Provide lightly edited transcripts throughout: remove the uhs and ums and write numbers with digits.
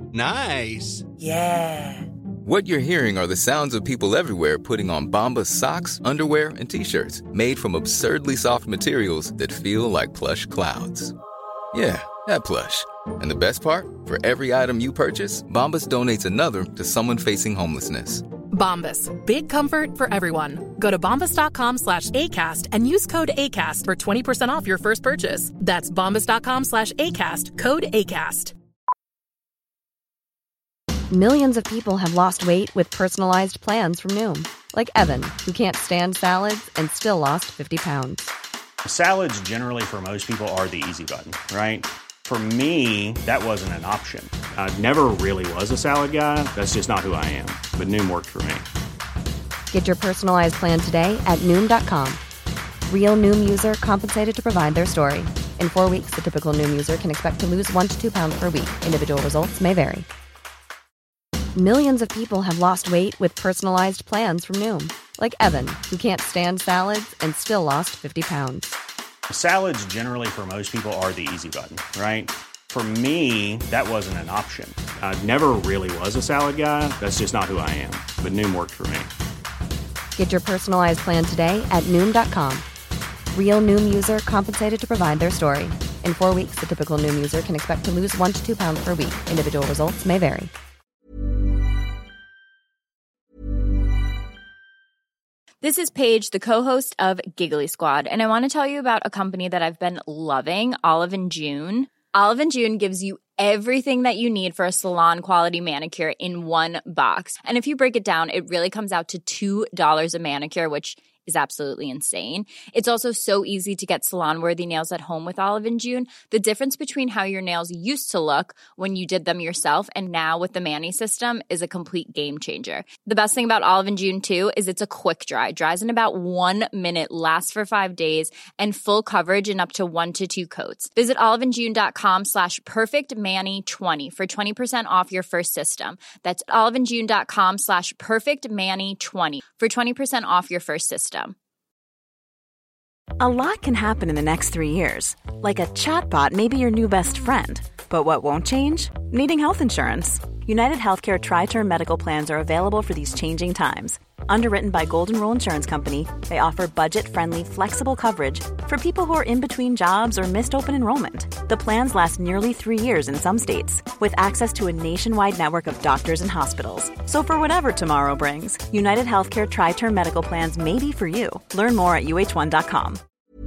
Nice. Yeah. What you're hearing are the sounds of people everywhere putting on Bombas socks, underwear, and T-shirts made from absurdly soft materials that feel like plush clouds. Yeah, that plush. And the best part? For every item you purchase, Bombas donates another to someone facing homelessness. Bombas. Big comfort for everyone. Go to bombas.com/ACAST and use code ACAST for 20% off your first purchase. That's bombas.com/ACAST. Code ACAST. Millions of people have lost weight with personalized plans from Noom. Like Evan, who can't stand salads and still lost 50 pounds. Salads generally for most people are the easy button, right? For me, that wasn't an option. I never really was a salad guy. That's just not who I am. But Noom worked for me. Get your personalized plan today at Noom.com. Real Noom user compensated to provide their story. In 4 weeks, the typical Noom user can expect to lose 1 to 2 pounds per week. Individual results may vary. Millions of people have lost weight with personalized plans from Noom. Like Evan, who can't stand salads and still lost 50 pounds. Salads generally for most people are the easy button, right? For me, that wasn't an option. I never really was a salad guy. That's just not who I am. But Noom worked for me. Get your personalized plan today at Noom.com. Real Noom user compensated to provide their story. In 4 weeks, the typical Noom user can expect to lose 1 to 2 pounds per week. Individual results may vary. This is Paige, the co-host of Giggly Squad, and I want to tell you about a company that I've been loving, Olive & June. Olive & June gives you everything that you need for a salon-quality manicure in one box. And if you break it down, it really comes out to $2 a manicure, which is absolutely insane. It's also so easy to get salon-worthy nails at home with Olive & June. The difference between how your nails used to look when you did them yourself and now with the Mani system is a complete game changer. The best thing about Olive & June, too, is it's a quick dry. Dries in about 1 minute, lasts for 5 days, and full coverage in up to 1 to 2 coats. Visit oliveandjune.com/perfectmani20 for 20% off your first system. That's oliveandjune.com/perfectmani20 for 20% off your first system. A lot can happen in the next 3 years. Like a chatbot may be your new best friend. But what won't change? Needing health insurance. United Healthcare Tri-Term Medical Plans are available for these changing times. Underwritten by Golden Rule Insurance Company, they offer budget-friendly, flexible coverage for people who are in between jobs or missed open enrollment. The plans last nearly 3 years in some states, with access to a nationwide network of doctors and hospitals. So for whatever tomorrow brings, United Healthcare Tri-Term Medical Plans may be for you. Learn more at uh1.com.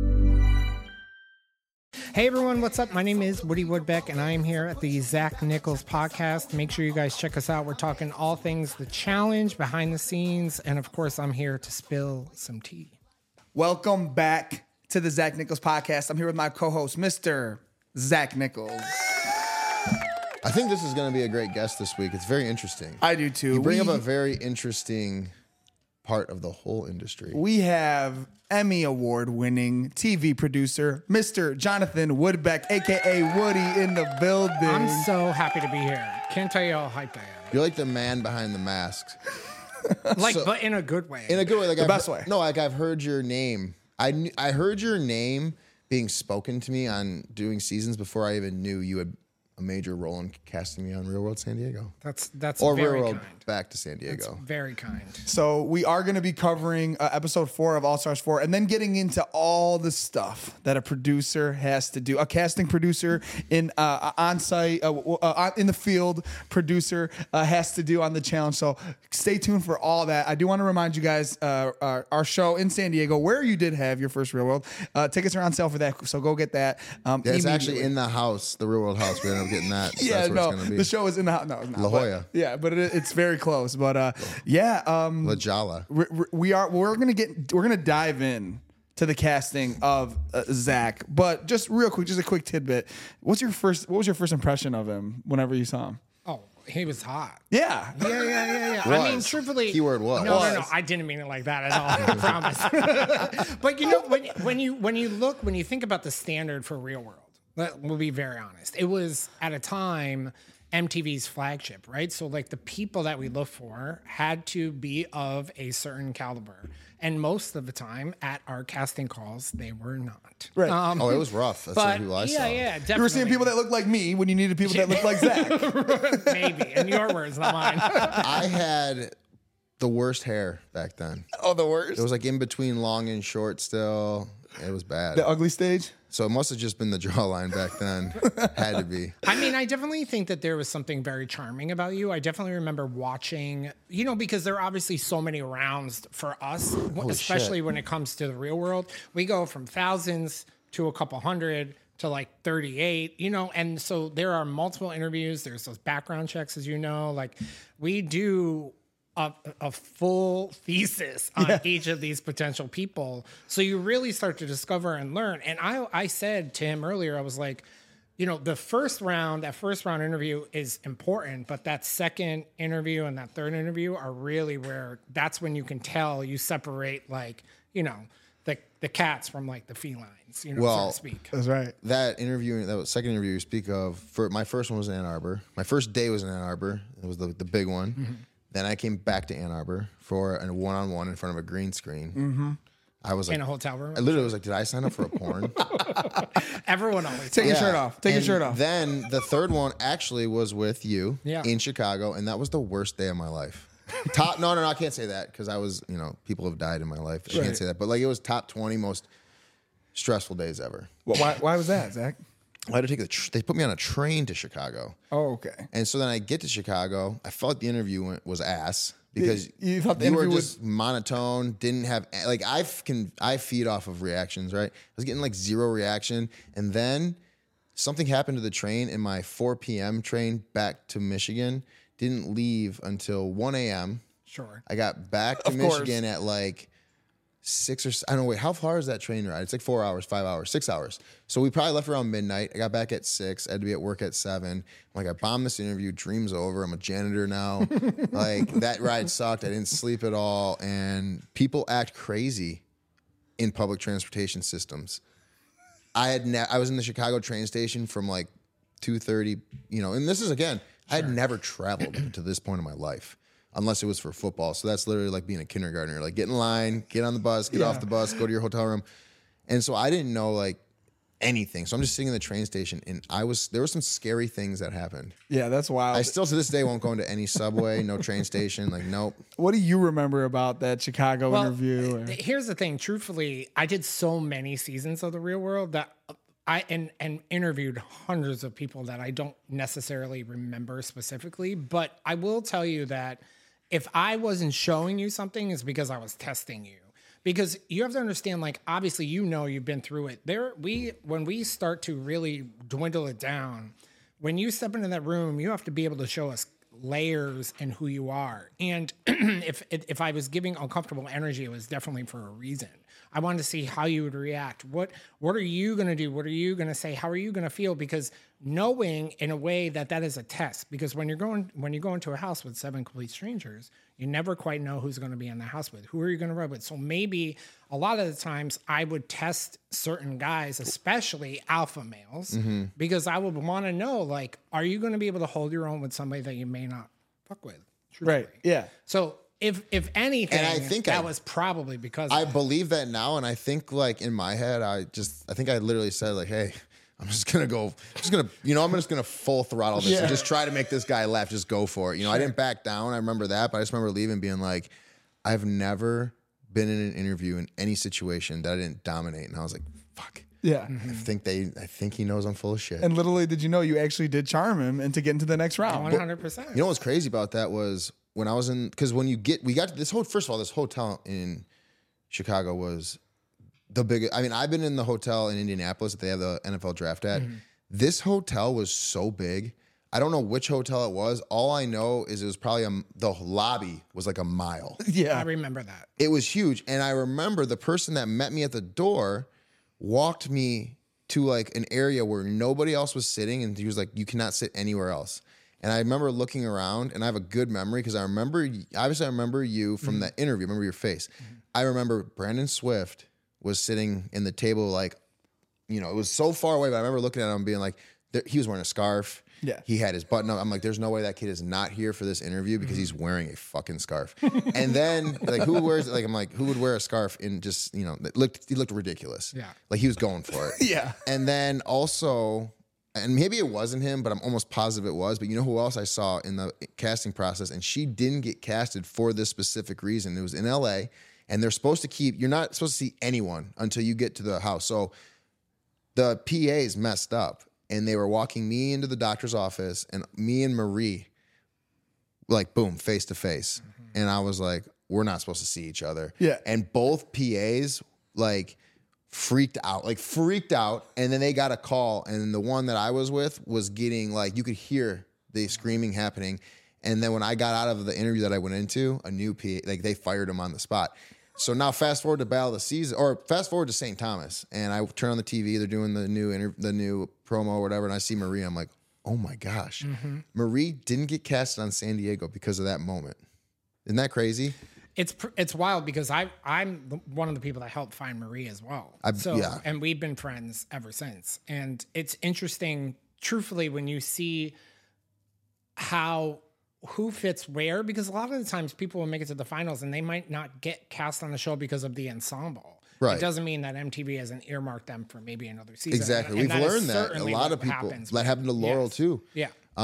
Hey everyone, what's up? My name is Woody Woodbeck, and I am here at the Zach Nichols podcast. Make sure you guys check us out. We're talking all things The Challenge, behind the scenes, and of course, I'm here to spill some tea. Welcome back to the Zach Nichols podcast. I'm here with my co-host, Mr. Zach Nichols. I think this is going to be a great guest this week. It's very interesting. I do too. You bring up a very interesting part of the whole industry. We have Emmy Award-winning TV producer, Mr. Jonathan Woodbeck, a.k.a. Woody, in the building. I'm so happy to be here. Can't tell you how hyped I am. You're like the man behind the masks. But in a good way. In a good way. Like the best way. No, like I've heard your name. I heard your name being spoken to me on doing seasons before I even knew you had a major role in casting me on Real World San Diego. That's or very Real World kind. Back to San Diego. That's very kind. So we are going to be covering episode 4 of All Stars 4 and then getting into all the stuff that a producer has to do. A casting producer in on-site, in the field producer has to do on the challenge. So stay tuned for all that. I do want to remind you guys, our show in San Diego, where you did have your first Real World, tickets are on sale for that. So go get that. It's actually in the house, the Real World house. We ended up getting that. So yeah, that's where it's gonna be. The show is in the house. No, it's not. La Jolla. Yeah, but it's very close. But La Jolla. We're gonna dive in to the casting of Zach. But just real quick, just a quick tidbit. What was your first impression of him whenever you saw him? Oh, he was hot. Yeah. Yeah. I mean, truthfully. Keyword was. No. I didn't mean it like that at all. I promise. But you know, when you think about the standard for Real World, we'll be very honest. It was at a time MTV's flagship, right? So like the people that we look for had to be of a certain caliber. And most of the time at our casting calls, they were not. Right. Oh, it was rough. That's the people I saw. Yeah, definitely. You were seeing people that look like me when you needed people that look like Zach. Maybe. In your words, not mine. I had the worst hair back then. Oh, the worst. It was like in between long and short still. It was bad. The ugly stage? So it must have just been the jawline back then. Had to be. I mean, I definitely think that there was something very charming about you. I definitely remember watching, you know, because there are obviously so many rounds for us, especially when it comes to the real world. We go from thousands to a couple hundred to like 38, you know, and so there are multiple interviews. There's those background checks, as you know, like we do a full thesis on each of these potential people. So you really start to discover and learn. And I said to him earlier, I was like, you know, that first round interview is important, but that second interview and that third interview are really where that's when you can tell, you separate like, you know, the cats from like the felines, you know, so to speak. That's right. That second interview you speak of, for my first one was in Ann Arbor. My first day was in Ann Arbor. It was the big one. Mm-hmm. Then I came back to Ann Arbor for a one-on-one in front of a green screen. Mm-hmm. I was like, in a hotel room. I literally was like, did I sign up for a porn? Everyone always take your shirt off. Take your shirt off. Then the third one actually was with you in Chicago, and that was the worst day of my life. No, I can't say that because I was, you know, people have died in my life. I can't say that, but like it was top 20 most stressful days ever. Well, why was that, Zach? I had to take they put me on a train to Chicago. Oh, okay. And so then I get to Chicago. I felt like the interview was ass because you thought the you were interview just monotone. Didn't have like I feed off of reactions, right? I was getting like zero reaction, and then something happened to the train, and my 4 p.m. train back to Michigan didn't leave until 1 a.m. Sure. I got back to Michigan at like 6 or I don't know. Wait, how far is that train ride? It's like 4 hours, 5 hours, 6 hours. So we probably left around midnight. I got back at 6. I had to be at work at 7. I'm like, I bombed this interview. Dream's over. I'm a janitor now. Like that ride sucked. I didn't sleep at all. And people act crazy in public transportation systems. I was in the Chicago train station from like 2:30. You know, and this is again. I had never traveled to this point in my life, unless it was for football. So that's literally like being a kindergartner. Like get in line, get on the bus, get off the bus, go to your hotel room. And so I didn't know like anything. So I'm just sitting in the train station, and there were some scary things that happened. Yeah, that's wild. I still to this day won't go into any subway, no train station. Like, nope. What do you remember about that Chicago interview? Here's the thing. Truthfully, I did so many seasons of The Real World that I interviewed hundreds of people that I don't necessarily remember specifically, but I will tell you that if I wasn't showing you something, it's because I was testing you. Because you have to understand, like, obviously, you know, you've been through it. When we start to really dwindle it down, when you step into that room, you have to be able to show us layers and who you are. And if I was giving uncomfortable energy, it was definitely for a reason. I wanted to see how you would react. What are you going to do? What are you going to say? How are you going to feel? Because knowing in a way that is a test. Because when you go into a house with 7 complete strangers, you never quite know who's going to be in the house with. Who are you going to rub with? So maybe a lot of the times I would test certain guys, especially alpha males, because I would want to know, like, are you going to be able to hold your own with somebody that you may not fuck with? Truthfully. Right. Yeah. So if anything, and I think that was probably because I believe that now, and I think like in my head, I think I literally said like, hey, I'm just gonna full throttle this and just try to make this guy laugh. Just go for it. You know, I didn't back down. I remember that, but I just remember leaving being like, I've never been in an interview in any situation that I didn't dominate, and I was like, fuck. Yeah. I think he knows I'm full of shit. And little did you know, you actually did charm him and to get into the next round. 100%. You know what's crazy about that was when I was because we got to this first of all, this hotel in Chicago was the biggest. I mean, I've been in the hotel in Indianapolis that they have the NFL draft at. This hotel was so big. I don't know which hotel it was. All I know is it was probably the lobby was like a mile. Yeah. I remember that. It was huge. And I remember the person that met me at the door walked me to like an area where nobody else was sitting. And he was like, you cannot sit anywhere else. And I remember looking around, and I have a good memory because I remember you from that interview. I remember your face. I remember Brandon Swift was sitting in the table, like, you know, it was so far away, but I remember looking at him being like, he was wearing a scarf. Yeah. He had his button up. I'm like, there's no way that kid is not here for this interview because he's wearing a fucking scarf. And then like, who wears like, I'm like, who would wear a scarf in just, he looked ridiculous. Yeah. Like he was going for it. Yeah. And then also, and maybe it wasn't him, but I'm almost positive it was. But you know who else I saw in the casting process? And she didn't get casted for this specific reason. It was in LA, and they're supposed to you're not supposed to see anyone until you get to the house. So the PAs messed up, and they were walking me into the doctor's office, and me and Marie, like, boom, face to face. And I was like, we're not supposed to see each other. Yeah. And both PAs, like, freaked out. And then they got a call, and the one that I was with was getting, like, you could hear the screaming happening. And then when I got out of the interview that I went into, a new PA, like, they fired him on the spot. So now fast forward to Battle of the Season, or fast forward to St. Thomas, and I turn on the TV, they're doing the new promo or whatever, and I see Marie, I'm like, oh my gosh. Marie didn't get casted on San Diego because of that moment. Isn't that crazy? It's wild because I'm one of the people that helped find Marie as well. And we've been friends ever since. And it's interesting, truthfully, when you see who fits where, because a lot of the times people will make it to the finals and they might not get cast on the show because of the ensemble. Right. It doesn't mean that MTV hasn't earmarked them for maybe another season. Exactly. And We've learned that. A lot of people, that happened to Laurel too. Yeah.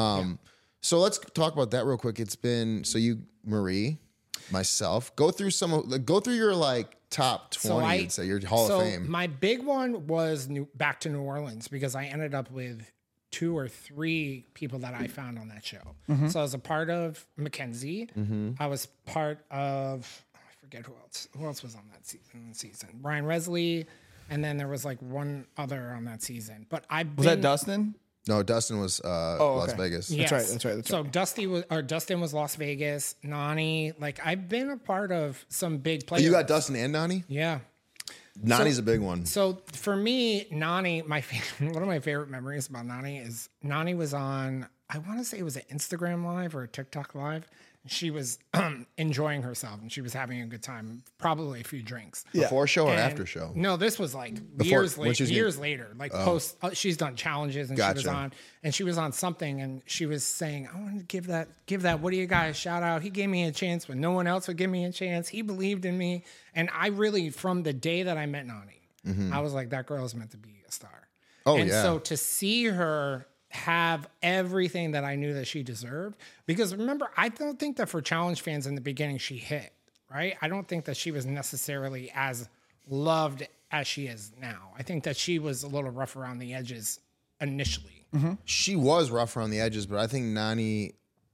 So let's talk about that real quick. It's been, Marie, myself, go through your like top 20, you'd say, your Hall of Fame. My big one was back to New Orleans because I ended up with 2 or 3 people that I found on that show. So I was a part of Mackenzie. I was part of, I forget who else. Who else was on that season? Ryan Resley, and then there was like one other on that season. But was that Dustin? No, Dustin was Las okay. Vegas. Yes. That's right. So Dustin was Las Vegas. Nani, like I've been a part of some big players. You got Dustin and Nani? Yeah. Nani's a big one. So for me, Nani, one of my favorite memories about Nani is Nani was on, I want to say it was an Instagram Live or a TikTok Live. She was enjoying herself and she was having a good time, probably a few drinks. Before show or after show? No, this was like years later, like post. She's done challenges and she was on something and she was saying, "I want to give that Woody a guy a shout out. He gave me a chance when no one else would give me a chance. He believed in me." And I really, from the day that I met Nani, I was like, that girl is meant to be a star. So to see her have everything that I knew that she deserved, because remember, I don't think that for challenge fans in the beginning she hit, right? I don't think that she was necessarily as loved as she is now. I think that she was a little rough around the edges initially. She was rough around the edges, but I think Nani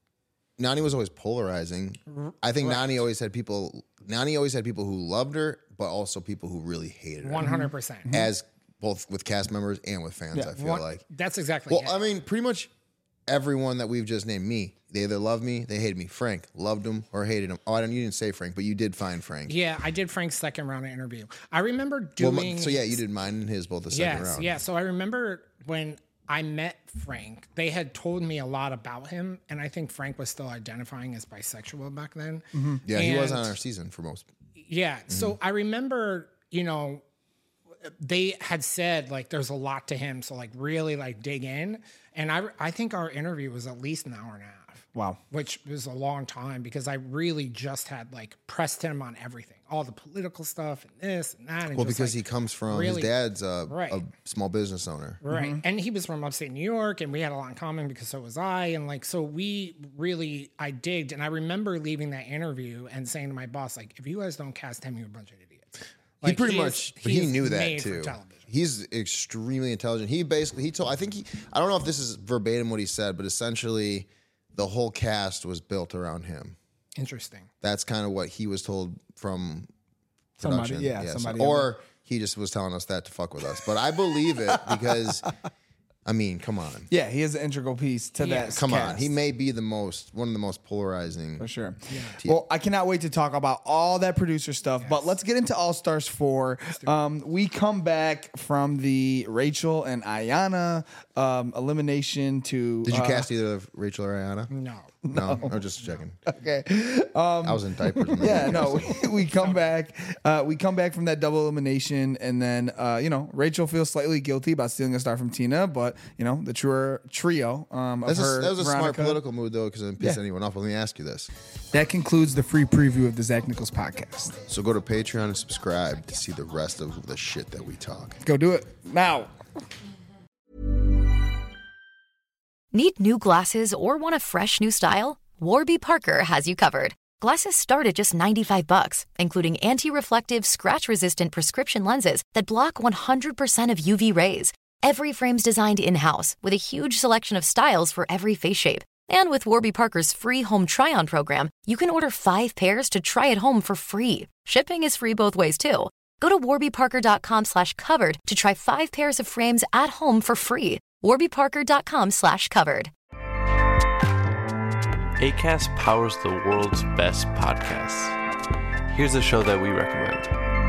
was always polarizing. I think Nani always had people who loved her, but also people who really hated her. 100%. As both with cast members and with fans, I feel like. That's exactly it. I mean, pretty much everyone that we've just named, they either loved me, they hated me. Frank, loved him or hated him. Oh, you didn't say Frank, but you did find Frank. Yeah, I did Frank's second round of interview. I remember doing... you did mine and his both the second round. Yeah, so I remember when I met Frank, they had told me a lot about him, and I think Frank was still identifying as bisexual back then. Yeah, he was on our season for most. Yeah, so I remember, they had said like there's a lot to him, so like really like dig in. And I think our interview was at least an hour and a half. Wow. Which was a long time because I really just had like pressed him on everything, all the political stuff and this and that. And well, because he comes from his dad's a small business owner. Right. And he was from upstate New York and we had a lot in common because so was I. And like, so I digged. And I remember leaving that interview and saying to my boss, like, if you guys don't cast him, you're a bunch of idiots. Like, he knew that too. He's extremely intelligent. I don't know if this is verbatim what he said, but essentially the whole cast was built around him. Interesting. That's kind of what he was told from production. Somebody. Or he just was telling us that to fuck with us. But I believe it because, I mean, come on. Yeah, he is an integral piece to that. Come on. He may be one of the most polarizing. For sure. Yeah. Well, I cannot wait to talk about all that producer stuff, but let's get into All Stars 4. We come back from the Rachel and Ayanna elimination to... Did you cast either of Rachel or Ayanna? No. No, I'm just checking. Okay. I was in diapers. We come back. We come back from that double elimination, and then Rachel feels slightly guilty about stealing a star from Tina, but but the truer trio of that was a smart Veronica. political move, though, because I didn't piss anyone off. Let me ask you this. That concludes the free preview of the Zach Nichols podcast. So go to Patreon and subscribe to see the rest of the shit that we talk. Go do it now. Need new glasses or want a fresh new style? Warby Parker has you covered. Glasses start at just $95, including anti-reflective, scratch-resistant prescription lenses that block 100% of UV rays. Every frame's designed in-house with a huge selection of styles for every face shape. And with Warby Parker's free home try-on program, you can order 5 pairs to try at home for free. Shipping is free both ways, too. Go to warbyparker.com/covered to try 5 pairs of frames at home for free. warbyparker.com/covered. Acast powers the world's best podcasts. Here's a show that we recommend.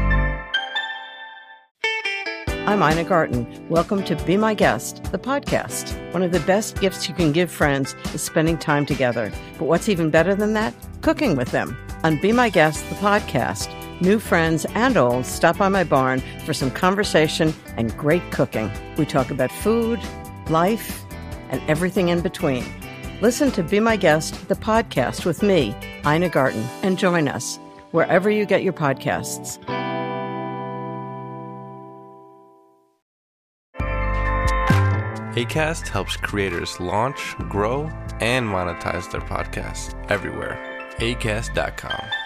I'm Ina Garten. Welcome to Be My Guest, the podcast. One of the best gifts you can give friends is spending time together. But what's even better than that? Cooking with them. On Be My Guest, the podcast, new friends and old stop by my barn for some conversation and great cooking. We talk about food, life, and everything in between. Listen to Be My Guest, the podcast with me, Ina Garten, and join us wherever you get your podcasts. Acast helps creators launch, grow, and monetize their podcasts everywhere. Acast.com.